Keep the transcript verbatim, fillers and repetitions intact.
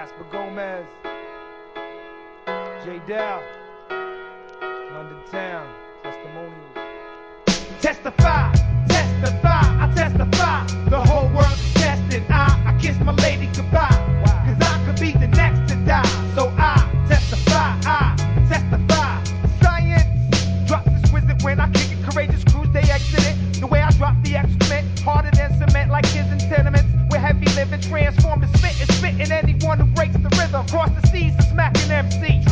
Casper Gomez, J Dow, London Town, testimonials. Testify, testify, I testify. The whole world's testing. I, I kiss my lady goodbye. Cause I could be the next to die. So I testify, I testify. Science drops exquisite when I kick it. Courageous crews, they exit it. The way I drop the excrement, harder than cement, like kids in tenements. Where heavy living transformed to spitting, spitting anyone who breaks the rhythm. Cross the seas to smacking M C.